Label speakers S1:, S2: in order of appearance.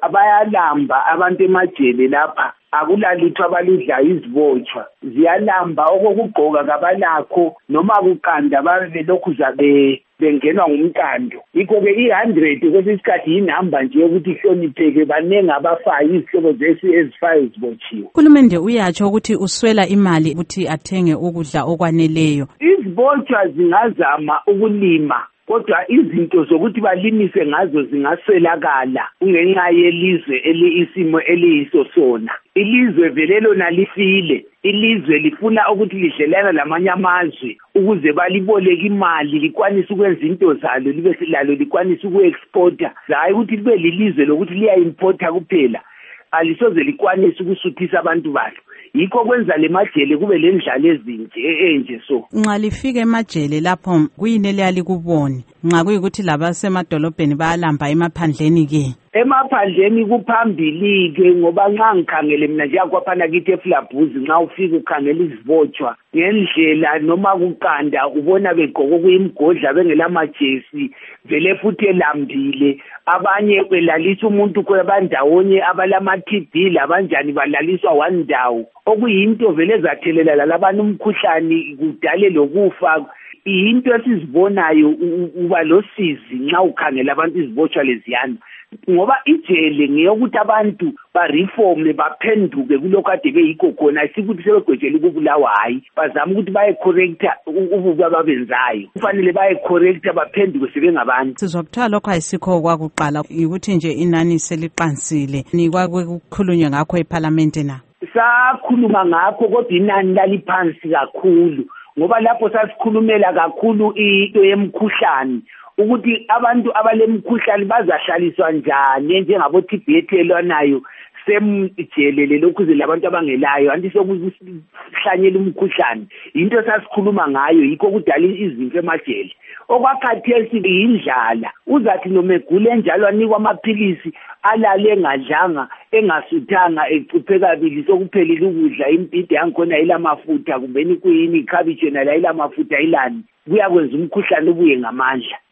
S1: abayalamba abantu emajele lapha akulalutho abalidlayo izibotshwa ziyalamba okokugqoka kabalakho noma kukanda babe lokhu zabe bengenwa ngumkando yikho-ke i-100 kwesinye isikhathi yinamba nje yokuthi ihlonipheke baningi abafayo izihlobo ezifayo zibotshiwe.
S2: Uhulumende uyatsho ukuthi uswela imali ukuthi athenge ukudla okwaneleyo.
S1: Izibotshwa zingazama ukulima kodwa izinto zokuthi balimise ngazo zingaswelakala kungenxa yelizwe isimo eliyiso sona. Ilizwe vele lona lifile, ilizwe lifuna ukuthi lidlelana lamanye amazwe ukuze baliboleka imali likwanise ukwenza into zalo libe lalo likwanise uku-exporta, hayi ukuthi libe lilizwe lokuthi liya-importa kuphela, alisoze likwanise ukusuthisa abantu balo. Yikho kwenza le majele kube le ndlala ezinje enje so.
S2: Nxa lifike emajele lapho kuyini eliyalikuboni nxa kuyikuthi labasemadolobheni bayalamba emaphandleni ke?
S1: Emaphandleni kuphambili ke ngoba nxa ngikhangele mina nje akwaphana kithi eFlabhuzi nxa ufika ukhangela izibotshwa ngendlela noma kukanda ubona begqoka kuyimgodla bengelamajesi vele futhi elambile, abanye belalisa umuntu kwabandawonye abalama-TB labanjani balaliswa one ndawo okuyinto vele ezathelela lalabana umkhuhlane kudale lokufa. Into esizibonayo uba losizi nxa ukhangela abantu izibotshwa leziyana ngoba ijele ngeyokuthi abantu bareforme baphenduke kulokho ade beyikho khona sikuthi sebegwejela ukubulawa hayi bazama ukuthi baye-correcta ububi ababenzayo kufanele baye-correcta baphenduke sebengabantu.
S2: Sizwa kuthiwa lokho ayisikho kwakuqala yikuthi nje inani seliqansile kukhulunywe ngakho ephalamende na?
S1: Sakhuluma ngakho kodwa inani laliphansi kakhulu ngoba lapho sasikhulumela kakhulu into yemkhuhlane ukuthi abantu abalemkhuhlane bazahlaliswa njani njengabo-TB ethelelwanayo semjelele lokhuze labantu abangelayo anti sokuhlanyela umkhuhlane into sasikhuluma ngayo yikho kudala izimfu emajele. Okwakhathesi yindlala uzathi noma egule njalo anikwa amaphilisi alale engadlanga engasuthanga ecuphe kabili sokuphelile ukudla impide yangikhona ilamafutha kumbeni kuyini ikhabitshi yona la ilamafutha ilani kuyakwenza umkhuhlane ubuye ngamandla.